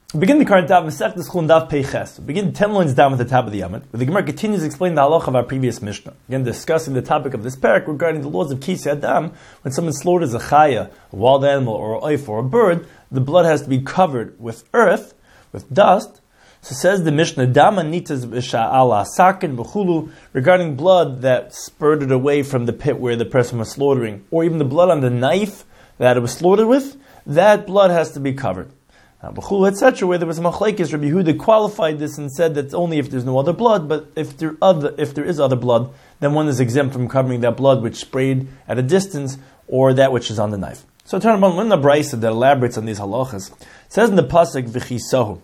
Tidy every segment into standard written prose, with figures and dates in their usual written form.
Begin the current daf, Masechtas Chulin daf Peiches. Begin 10 lines down at the top of the Yamid, where the Gemara continues to explain the halacha of our previous Mishnah. Again, discussing the topic of this parak regarding the laws of Kisei Adam. When someone slaughters a chaya, a wild animal, or a oif, or a bird, the blood has to be covered with earth, with dust. So says the Mishnah, Dama nitas b'sha'ala sakin b'chulu, regarding blood that spurted away from the pit where the person was slaughtering, or even the blood on the knife that it was slaughtered with, that blood has to be covered. Now, b'chulu, etc., where there was a machlekes, Rabbi Yehuda qualified this and said that only if there's no other blood, but if there is other blood, then one is exempt from covering that blood which sprayed at a distance, or that which is on the knife. So turn about one of the brayso that elaborates on these halachas. It says in the pasuk v'chisohu.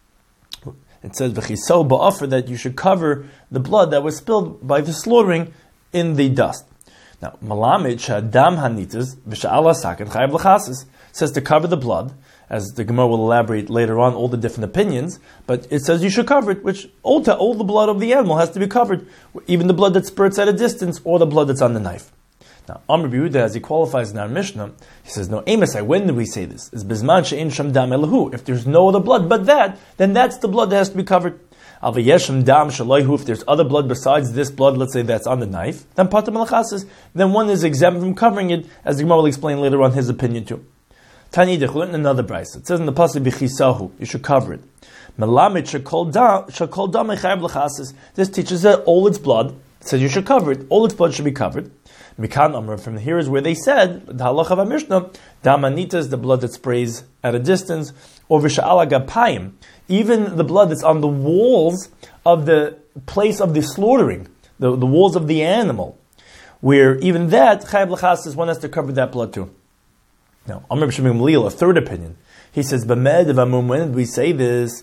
It says v'chisohu ba'afer, that you should cover the blood that was spilled by the slaughtering in the dust. Now, malamid shadam hanitas v'sha'ala sakin chayav l'chasis, says to cover the blood, as the Gemara will elaborate later on, all the different opinions, but it says you should cover it, which all the blood of the animal has to be covered, even the blood that spurts at a distance, or the blood that's on the knife. Now, Amr Yehuda, as he qualifies in our Mishnah, he says, no, Amosai, when do we say this? Is Bizman she'en sham dam elahu. If there's no other blood but that, then that's the blood that has to be covered. Al v'yeshem dam shalayhu, if there's other blood besides this blood, let's say that's on the knife, then patam al-chasis, then one is exempt from covering it, as the Gemara will explain later on his opinion too. Tani Dechul, another brayso. It says in the pasuk b'chisahu, you should cover it. Melamid shekol dam chayav l'chasis. This teaches that all its blood, it says you should cover it. All its blood should be covered. Mikan Amr, from here is where they said the halacha of our Mishnah, damanita is the blood that sprays at a distance, or v'sha'ala gapayim, even the blood that's on the walls of the place of the slaughtering, the walls of the animal, where even that chayav l'chasis, one has to cover that blood too. Now, Amr B'Shemim Lil, a third opinion, he says, "B'med v'amum." When did we say this?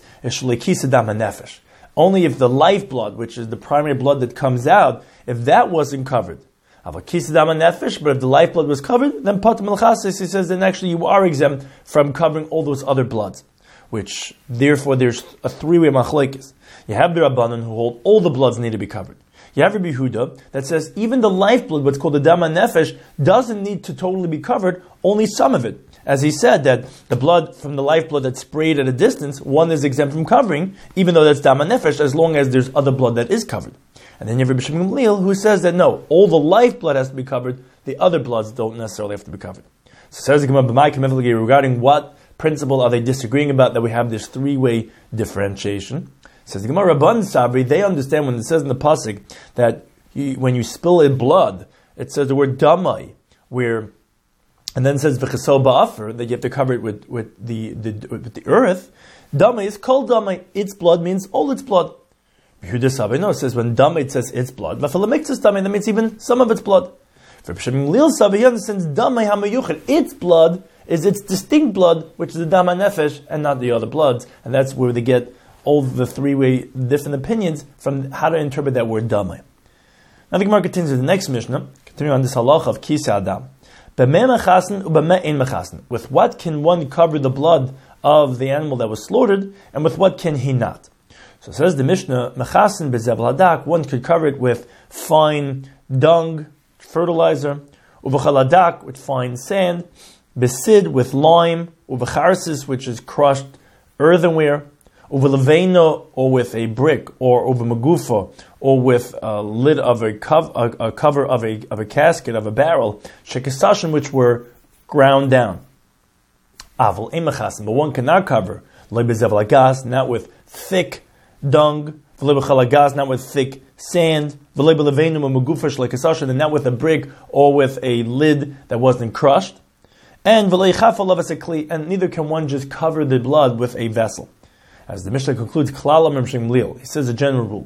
Only if the lifeblood, which is the primary blood that comes out, if that wasn't covered. But if the lifeblood was covered, then patam al-chasis, he says, then actually you are exempt from covering all those other bloods. Which, therefore, there's a three-way machlekes. You have the Rabbanan who hold all the bloods need to be covered. You have Rabbi Yehuda that says even the lifeblood, what's called the dam nefesh, doesn't need to totally be covered, only some of it. As he said that the blood from the lifeblood that's sprayed at a distance, one is exempt from covering, even though that's dam nefesh, as long as there's other blood that is covered. And then you have Rabbi Shimon Gamliel who says that no, all the lifeblood has to be covered, the other bloods don't necessarily have to be covered. So says the Gemara regarding what principle are they disagreeing about that we have this three-way differentiation. Says the Gemara, Rabban Sabri, they understand when it says in the pasuk that when you spill a blood, it says the word damai, and then it says v'chesol ba'afer, that you have to cover it with the earth. Damai is called damai. Its blood means all its blood. Yehuda Sabri, no, it says when damai it says its blood. V'falamiktus damai, that means even some of its blood. For Pshamim Lil Sabri, he understands damai hamayuchad. Its blood is its distinct blood, which is the dama nefesh, and not the other bloods, and that's where they get all the three-way different opinions from how to interpret that word damai. Now the Gemara continues in the next Mishnah, continuing on this halacha of Kisei Adam. With what can one cover the blood of the animal that was slaughtered, and with what can he not? So it says the Mishnah, mechasen bezevel hadak, one could cover it with fine dung, fertilizer, uvachal hadak, with fine sand, besid, with lime, uvacharsis, which is crushed earthenware, over leveno, or with a brick, or over magufa, or with a lid of a cover of a casket, of a barrel, shekesashim, which were ground down. Aval emachasim, but one cannot cover lebezevel hagas, not with thick dung, v'lebechal hagas, not with thick sand, v'lebeleveno magufa shekesashim, and not with a brick or with a lid that wasn't crushed, and and neither can one just cover the blood with a vessel. As the Mishnah concludes, he says a general rule.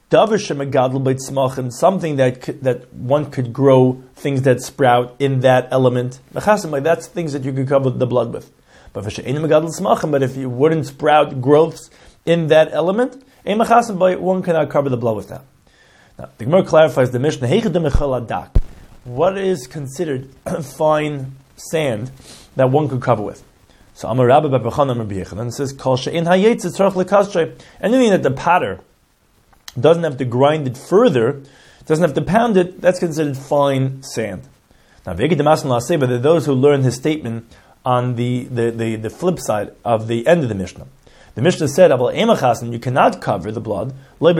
Something that one could grow, things that sprout in that element. That's things that you could cover the blood with. But if you wouldn't sprout growths in that element, one cannot cover the blood with that. Now, the Gemara clarifies the Mishnah. What is considered fine sand that one could cover with? So Amar Rabbi B'Bechana Amar B'Yechanan says, "Kol she'in hayetz tzarich lekashrei." Anything that the potter doesn't have to grind it further, doesn't have to pound it, that's considered fine sand. Now, but there are those who learn his statement on the flip side of the end of the Mishnah. The Mishnah said, you cannot cover the blood,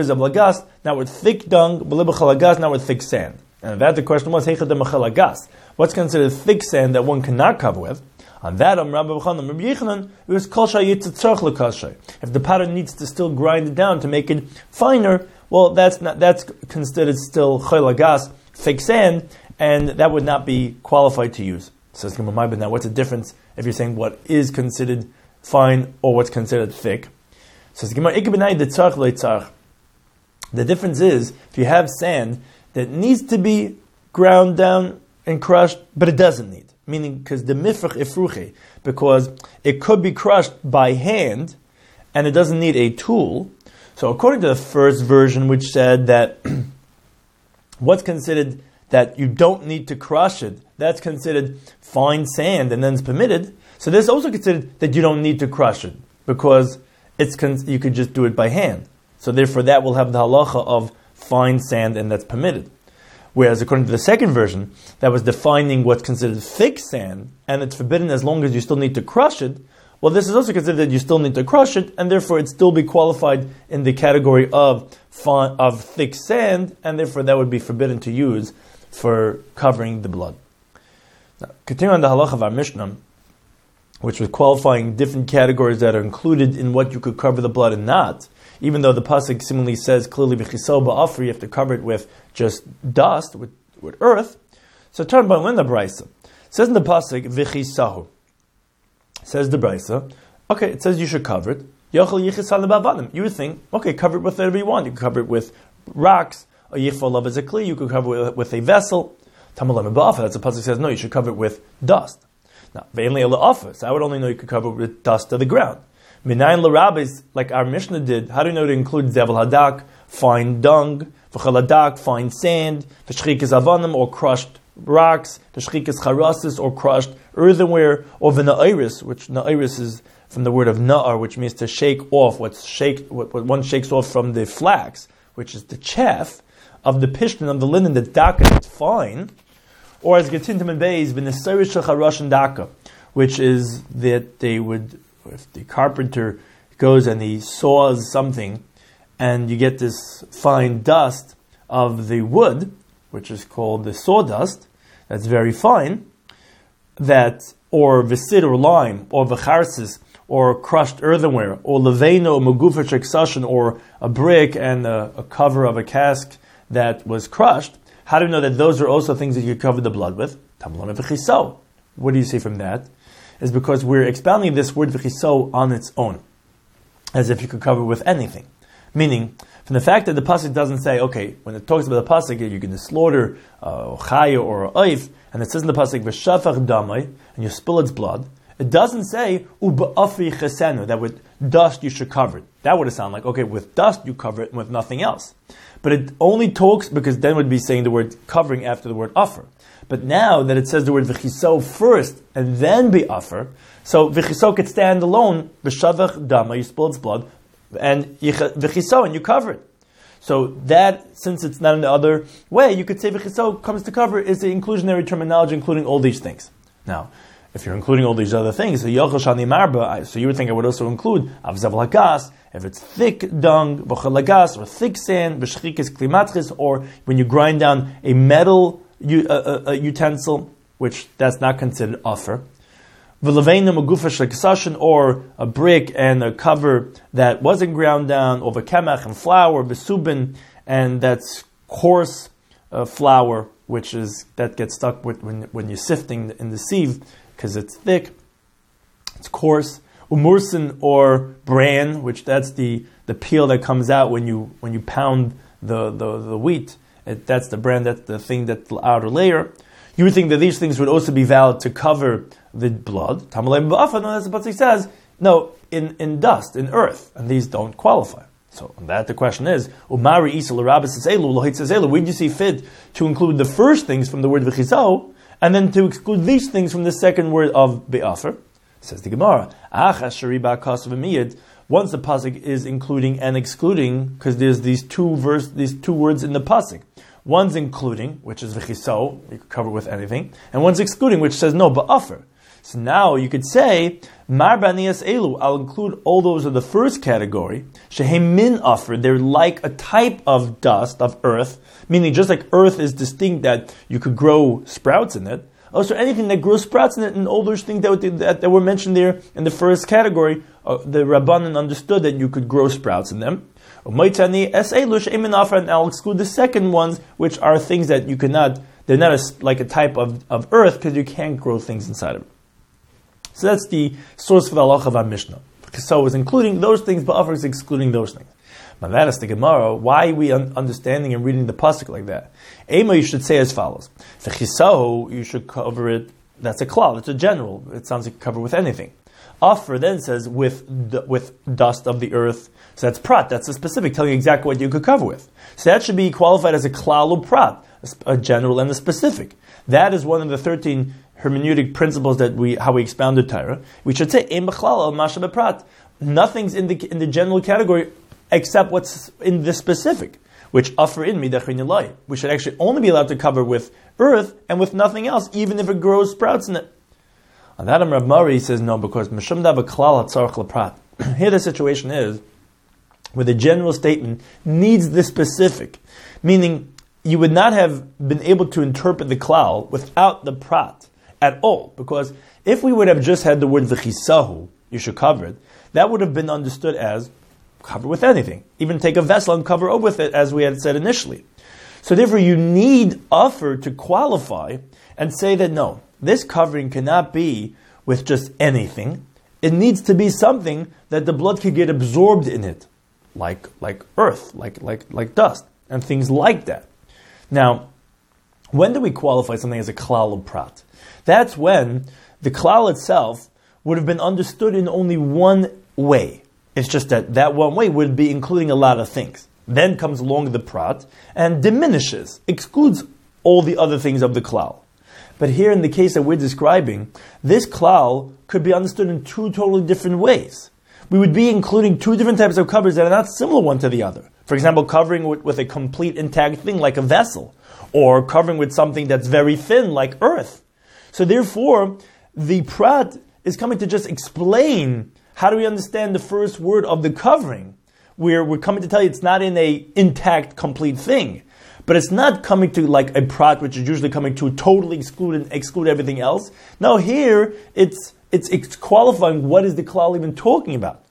not with thick dung, not with thick sand. And that the question was, what's considered thick sand that one cannot cover with? On that, it was kol shayitz. If the potter needs to still grind it down to make it finer, well, that's considered still chalagas, thick sand, and that would not be qualified to use. Says Gemara, but now what's the difference if you're saying what is considered fine or what's considered thick? Says Gemara, the difference is if you have sand that needs to be ground down and crushed, but it doesn't need. Meaning, because the mifrach ifruche, because it could be crushed by hand, and it doesn't need a tool. So according to the first version, which said that what's considered that you don't need to crush it, that's considered fine sand, and then it's permitted. So this is also considered that you don't need to crush it, because you could just do it by hand. So therefore that will have the halacha of fine sand, and that's permitted. Whereas according to the second version, that was defining what's considered thick sand, and it's forbidden as long as you still need to crush it. Well, this is also considered that you still need to crush it, and therefore it'd still be qualified in the category of thick sand, and therefore that would be forbidden to use for covering the blood. Now, continuing on the halach of our Mishnah, which was qualifying different categories that are included in what you could cover the blood and not, even though the pasuk seemingly says clearly v'chiso ba'afri, you have to cover it with just dust, with earth. So turn by when the brisa says in the pasuk v'chisahu. Says the brisa, okay, it says you should cover it. Yochel yichisal ba'avadim. You would think, okay, cover it with whatever you want. You can cover it with rocks. A yichval love as a kli. You could cover it with a vessel. Tamalam ba'afa. That's the pasuk says no. You should cover it with dust. Now ve'enli ela office. I would only know you could cover it with dust to the ground. Minayin l'rabis, like our Mishnah did, how do you know it includes zevel hadak, fine dung, v'chel hadak, fine sand, v'shchikas avanim, or crushed rocks, v'shchikas charasis, or crushed earthenware, or v'na'airis, which na'airis is from the word of na'ar, which means to shake off what one shakes off from the flax, which is the chaff of the pishtin of the linen, the daka that's fine, or as Getintim and Beis, v'nesarish shacharash and daka, which is that they would, if the carpenter goes and he saws something and you get this fine dust of the wood, which is called the sawdust, that's very fine, that, or visid or lime, or v'charsis, or crushed earthenware, or leveno, or megufa sheksashin, or a brick and a cover of a cask that was crushed, how do you know that those are also things that you cover the blood with? What do you say from that? Is because we're expounding this word v'chiso on its own, as if you could cover with anything. Meaning, from the fact that the pasuk doesn't say, okay, when it talks about the pasuk, you're going to slaughter a chaya or a oif, and it says in the pasuk v'shafach damai, and you spill its blood. It doesn't say u'ba'afi chesenu, that with dust you should cover it. That would sound like, okay, with dust you cover it and with nothing else. But it only talks, because then it would be saying the word covering after the word offer. But now that it says the word v'chiso first and then be offer, so v'chiso could stand alone, v'shavach dama, you spill its blood, and v'chiso, and you cover it. So that, since it's not in the other way, you could say v'chiso comes to cover is the inclusionary terminology, including all these things. Now, if you're including all these other things, so you would think I would also include avzav lagas, if it's thick dung, v'chel lagas, or thick sand, v'shchikis klimatris, or when you grind down a metal utensil, which that's not considered offer. V'leveinu megufa shekasashin, or a brick and a cover that wasn't ground down, or v'kemach and flour, v'subin, and that's coarse flour, which is that gets stuck with when you're sifting in the sieve, because it's thick, it's coarse. Umursin, or bran, which that's the peel that comes out when you pound the wheat. That's the bran, that's the thing, that's the outer layer. You would think that these things would also be valid to cover the blood. Tamalei ba'afa, no, as the pasuk says, no, in dust, in earth, and these don't qualify. So on that the question is, Umari Isa l'rabis elu lohitz elu. Where do you see fit to include the first things from the word v'chiso, and then to exclude these things from the second word of be'afer? Says the Gemara, once the pasuk is including and excluding, because there's these two words in the pasuk. One's including, which is v'chiso, you could cover with anything, and one's excluding, which says no, ba'afer. So now you could say, Mar banias elu, I'll include all those of the first category, shehem min offer, they're like a type of dust, of earth, meaning just like earth is distinct that you could grow sprouts in it, also anything that grows sprouts in it, and all those things that were mentioned there in the first category, the Rabbanan understood that you could grow sprouts in them. And I'll exclude the second ones, which are things that you cannot, they're not like a type of earth, because you can't grow things inside of it. So that's the source for the halacha of our Mishnah. So it's including those things, but offers excluding those things. Now that is the Gemara. Why are we understanding and reading the pasuk like that? Ema, you should say as follows. V'chisahu, you should cover it, that's a klal, it's a general. It sounds like cover with anything. Offer then says with dust of the earth. So that's prat, that's a specific, telling you exactly what you could cover with. So that should be qualified as a klal or prat, a general and a specific. That is one of the 13 hermeneutic principles that how we expounded Torah. We should say ein b'chlal al masha b'prat. Nothing's in the general category except what's in the specific, which offer in midachin yalai. We should actually only be allowed to cover with earth and with nothing else, even if it grows sprouts in it. On that, Rav Mari says no, because mishum da b'klal hatzarich l'prat. Here the situation is where the general statement needs the specific, meaning you would not have been able to interpret the klal without the prat at all, because if we would have just had the word v'chisahu, you should cover it, that would have been understood as cover with anything. Even take a vessel and cover over with it, as we had said initially. So therefore you need offer to qualify and say that no, this covering cannot be with just anything. It needs to be something that the blood could get absorbed in it, like earth, like dust, and things like that. Now, when do we qualify something as a klal of prat? That's when the klal itself would have been understood in only one way. It's just that one way would be including a lot of things. Then comes along the prat and diminishes, excludes all the other things of the klal. But here in the case that we're describing, this klal could be understood in two totally different ways. We would be including two different types of covers that are not similar one to the other. For example, covering with a complete intact thing like a vessel, or covering with something that's very thin like earth. So therefore, the prat is coming to just explain how do we understand the first word of the covering, where we're coming to tell you it's not in a intact, complete thing. But it's not coming to like a prat, which is usually coming to totally exclude everything else. No, here it's qualifying what is the klal even talking about.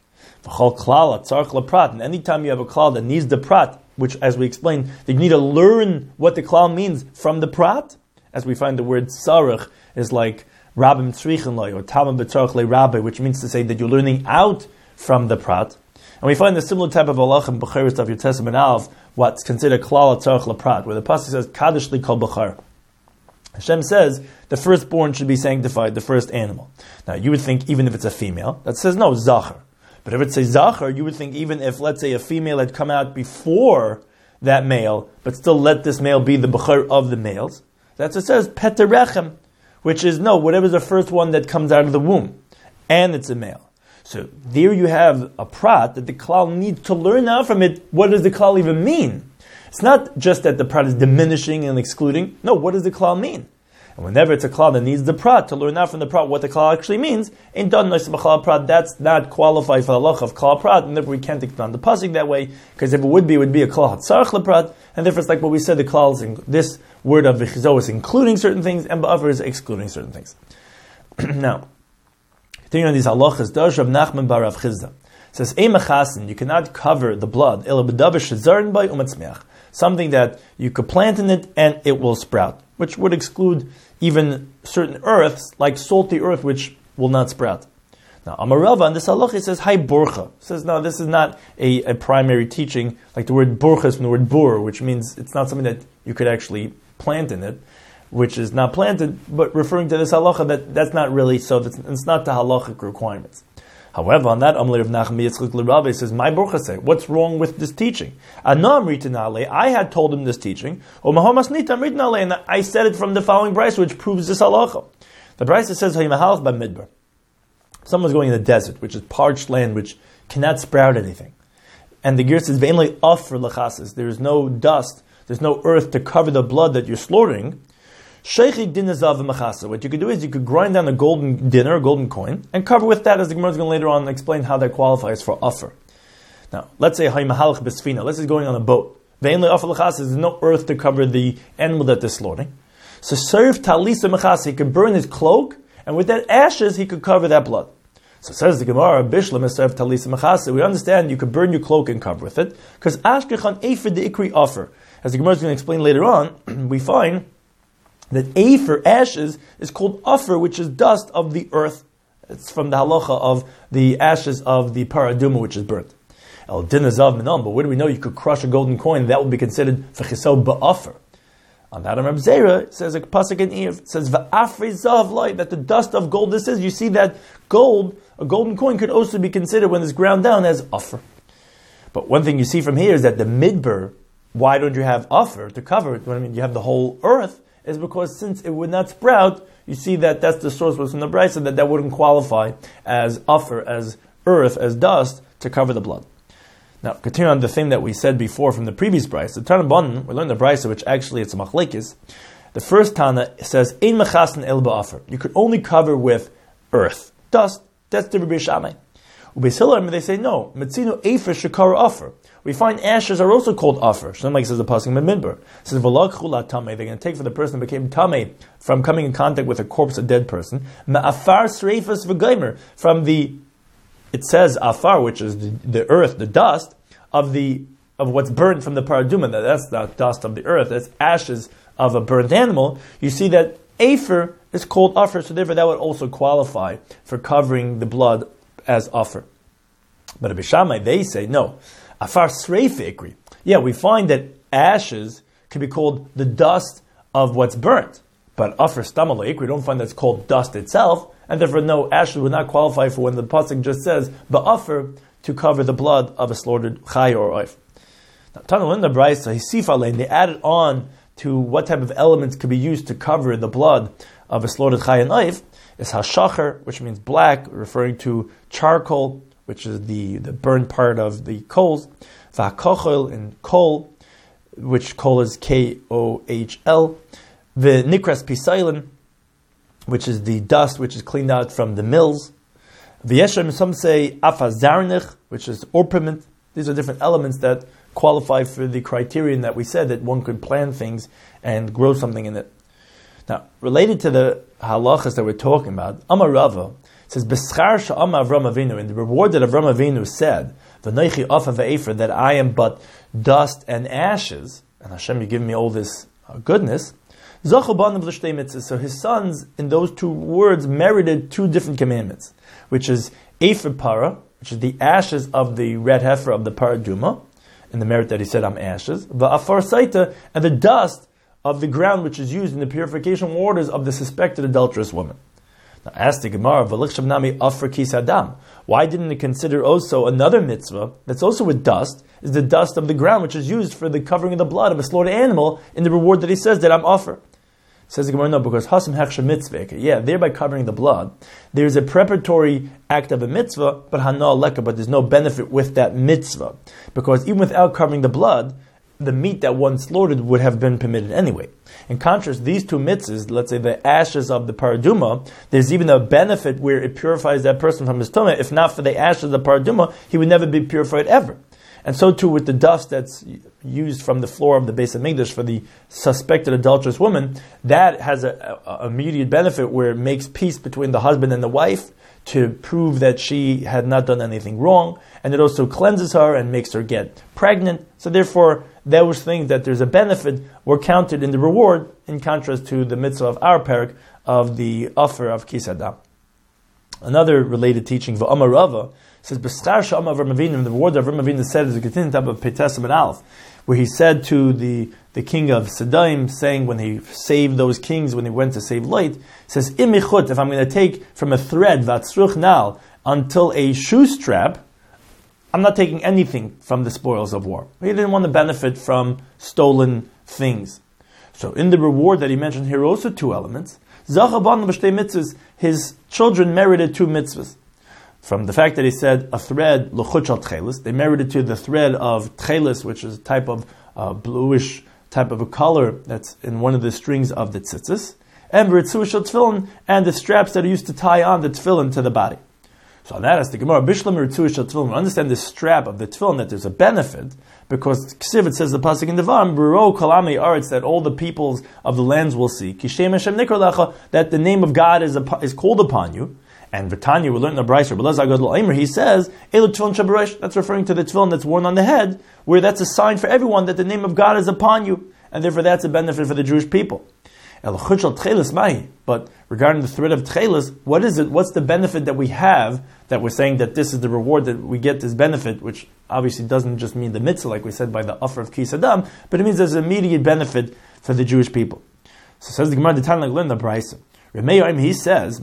And anytime you have a klal that needs the prat, which as we explained, you need to learn what the klal means from the prat, as we find the word tzarech is like Rabbim tzrichen loy, or Tamam b'tzarech le rabbi, which means to say that you're learning out from the prat. And we find a similar type of halach in Bechiris of your Testament Alf, what's considered klal tzarech leprat, where the pasuk says kadosh li kol bechar. Hashem says the firstborn should be sanctified, the first animal. Now you would think even if it's a female, that says no, zachar. But if it says zachar, you would think even if, let's say, a female had come out before that male, but still let this male be the bechar of the males, that's what it says, peterechem, which is no, whatever's the first one that comes out of the womb, and it's a male. So there you have a prat that the klal needs to learn out from it. What does the klal even mean? It's not just that the prat is diminishing and excluding. No, what does the klal mean? And whenever it's a klal that needs the prat to learn out from the prat what the klal actually means, in don prat, that's not qualified for the halach of klal prat, and therefore we can't expound the pasuk that way, because if it would be a klal hatzarich leprat, and therefore it's like what we said, the klal is this word of v'chizo is including certain things, and ba'avar is excluding certain things. Now, continuing on these halachas, Dosh Rav Nachman bar Rav Chizda says, you cannot cover the blood, something that you could plant in it and it will sprout, which would exclude even certain earths, like salty earth, which will not sprout. Now, Amarava, in this halacha, says, Hai burcha. Says, no, this is not a primary teaching, like the word burcha is from the word bur, which means it's not something that you could actually plant in it, which is not planted, but referring to this halacha, that's not really so, it's not the halachic requirements. However, on that Amli of Nachman Yitzchak l'Rabbi says, my burcha say, what's wrong with this teaching? I had told him this teaching, and I said it from the following brisa, which proves this halacha. The brisa says, midbar. Someone's going in the desert, which is parched land, which cannot sprout anything. And the Ger says, there is no dust, there's no earth to cover the blood that you're slaughtering. Sheichi dinazav v'machasa. What you could do is you could grind down a golden dinar, a golden coin, and cover with that, as the Gemara is going to later on explain how that qualifies for offer. Now, let's say haymahalach besfina. Let's say he's going on a boat. Ve'en le'offer l'chasa. There's no earth to cover the animal that they're slaughtering. So serve talisa machasa. He could burn his cloak, and with that ashes he could cover that blood. So says the Gemara, Bishlam is serve talisa machasa. We understand you could burn your cloak and cover with it, because ashkechan efer the ikri offer. As the Gemara is going to explain later on, we find that afer, ashes, is called offer, which is dust of the earth. It's from the halacha of the ashes of the paraduma, which is burnt. El dinazav minam, but where do we know you could crush a golden coin? That would be considered v'chisau ba'offer. On that, Reb Zera, it says a pasuk in Eiv, it says v'afri zav light, that the dust of gold this is. You see that gold, a golden coin, could also be considered when it's ground down as offer. But one thing you see from here is that the midbar, why don't you have offer to cover it? I mean, you have the whole earth, is because since it would not sprout, you see that that's the source was from the Brisa, that wouldn't qualify as offer, as earth, as dust to cover the blood. Now, continue on the thing that we said before from the previous Brisa. The Tana B'anan, we learned the Brisa, which actually it's a machlekes. The first Tana says, Ein mechasen el ba'offer. You could only cover with earth, dust. That's the Rabbi Shammai. Ubeis Hillel, they say no. Metzinu efer shekara offer. We find ashes are also called offer. Shlomo says the pasuk in Midbar. It says v'lag chula tamei. They're going to take for the person who became tamei from coming in contact with a corpse, a dead person. Ma'afar sreifas v'geimer. From the, it says afar, which is the earth, the dust of what's burned from the paraduma. That's not dust of the earth. That's ashes of a burnt animal. You see that afer is called offer. So therefore, that would also qualify for covering the blood as offer. But Rabbi Shammai, they say no. Afar sreifa ikri. Yeah, we find that ashes can be called the dust of what's burnt. But afar stamala ikri, we don't find that's called dust itself, and therefore no, ashes would not qualify for when the pasuk just says ba'afar to cover the blood of a slaughtered chay or oif. Now, Tana in the Brisa, hisif alein, they added on to what type of elements could be used to cover the blood of a slaughtered chay and oif, is hashachar, which means black, referring to charcoal, which is the burned part of the coals, v'hakochel, and coal, which coal is Kohl, the nikras pisailin, which is the dust which is cleaned out from the mills, v'yeshem, some say afazarnich, which is orpiment. These are different elements that qualify for the criterion that we said that one could plant things and grow something in it. Now, related to the halachas that we're talking about, Amar Rava says, "Beschar she'amar Avram Avinu," in the reward that Avram Avinu said, "V'noichi afa ve'efer," that I am but dust and ashes, and Hashem, you give me all this goodness. Zachu b'anav l'shtei mitzvahs. So his sons, in those two words, merited two different commandments, which is efer para, which is the ashes of the red heifer of the paraduma, and the merit that he said, "I'm ashes," v'afar saita, and the dust of the ground which is used in the purification waters of the suspected adulterous woman. Now, ask the Gemara, why didn't it consider also another mitzvah that's also with dust, is the dust of the ground which is used for the covering of the blood of a slaughtered animal in the reward that he says that I'm offer? Says the Gemara, no, because hasam hechsha mitzvah, yeah, thereby covering the blood, there's a preparatory act of a mitzvah, but hana aleka, but there's no benefit with that mitzvah, because even without covering the blood, the meat that one slaughtered would have been permitted anyway. In contrast, these two mitzvahs, let's say the ashes of the paraduma, there's even a benefit where it purifies that person from his tumah. If not for the ashes of the paraduma, he would never be purified ever. And so too with the dust that's used from the floor of the Beis HaMikdash for the suspected adulterous woman, that has a immediate benefit where it makes peace between the husband and the wife to prove that she had not done anything wrong, and it also cleanses her and makes her get pregnant. So therefore, those things that there's a benefit were counted in the reward, in contrast to the mitzvah of our parak of the offer of Kisadam. Another related teaching, V'amar Rava, says, B'schar she'amar Avram Avinu, the reward of Avram Avinu said is a continued type of Petesim and Aleph, where he said to the king of Sodom, saying when he saved those kings, when he went to save Lot, says, Imichut, if I'm going to take from a thread, Vatzruch Nal, until a shoe strap, I'm not taking anything from the spoils of war. He didn't want to benefit from stolen things. So in the reward that he mentioned here, also two elements. Zachaban b'shtei mitzvahs, his children merited two mitzvahs. From the fact that he said a thread, l'chut shel tchelis, they merited to the thread of tchelis, which is a type of bluish type of a color that's in one of the strings of the tzitzis, and tefillin, and the straps that are used to tie on the tefillin to the body. So on that, as the Gemara, Bishlam tefillin, we understand the strap of the tefillin, that there's a benefit, because Ksiv, it says the pasuk in Devarim, B'ro kolami aretz, that all the peoples of the lands will see, Kishem Hashem nikra lecha, that the name of God is called upon you. And V'tanya, we learned in the Brayso, he says, Elu tefillin shabaresh, that's referring to the tefillin that's worn on the head, where that's a sign for everyone that the name of God is upon you, and therefore that's a benefit for the Jewish people. But regarding the thread of tchelis, what is it? What's the benefit that we have, that we're saying that this is the reward, that we get this benefit, which obviously doesn't just mean the mitzvah, like we said by the offer of Kis Adam, but it means there's an immediate benefit for the Jewish people. So says the Gemara, the Tan like learn the Brayso. He says,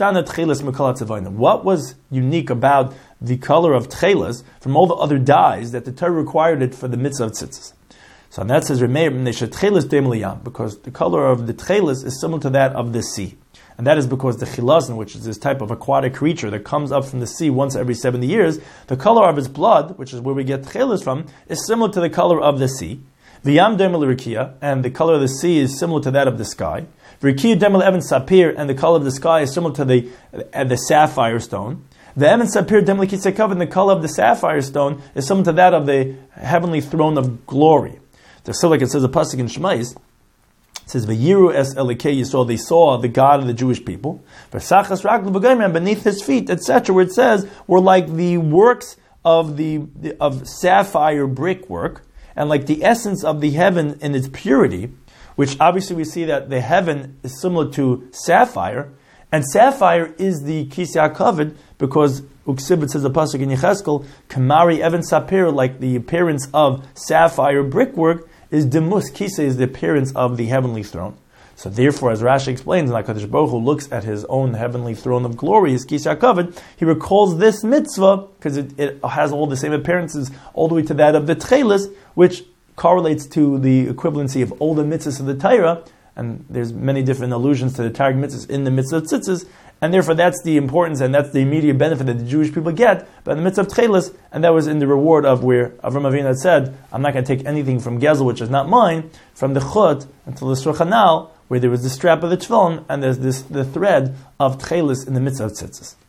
what was unique about the color of tchelis from all the other dyes that the Torah required it for the mitzvah of tzitzis? So and that says, because the color of the tchelis is similar to that of the sea. And that is because the chilazon, which is this type of aquatic creature that comes up from the sea once every 70 years, the color of its blood, which is where we get tchelis from, is similar to the color of the sea. V'yam demel rikia, and the color of the sea is similar to that of the sky. V'rikia demel even sapir, and the color of the sky is similar to the sapphire stone. The Evan Sapir demel kisekav, and the color of the sapphire stone is similar to that of the heavenly throne of glory. There's still, like it says, a pasuk in Shemais, it says, "V'yiru es Elikei Yisrael," they saw the God of the Jewish people. V'sachas raglu b'gayim, and beneath his feet, etc., where it says, were like the works of of sapphire brickwork, and like the essence of the heaven in its purity, which obviously we see that the heaven is similar to sapphire, and sapphire is the Kis Yaakov, because Uksibit says the pasuk in Yecheskel, Kamari Evan Sapir, like the appearance of sapphire brickwork, is Demus Kisa, is the appearance of the heavenly throne. So therefore, as Rashi explains, and HaKadosh Baruch Hu looks at his own heavenly throne of glory, his Kis Yaakov, he recalls this mitzvah, because it has all the same appearances, all the way to that of the Tchelis, which correlates to the equivalency of all the mitzvahs of the Torah, and there's many different allusions to the Targum mitzvahs in the mitzvah of tzitzis, and therefore that's the importance and that's the immediate benefit that the Jewish people get by the mitzvah of tchelis, and that was in the reward of where Avram Avinu had said, I'm not going to take anything from Gezel, which is not mine, from the chut until the Shulchan Aruch, where there was the strap of the tefillin, and there's the thread of tchelis in the mitzvah of tzitzis.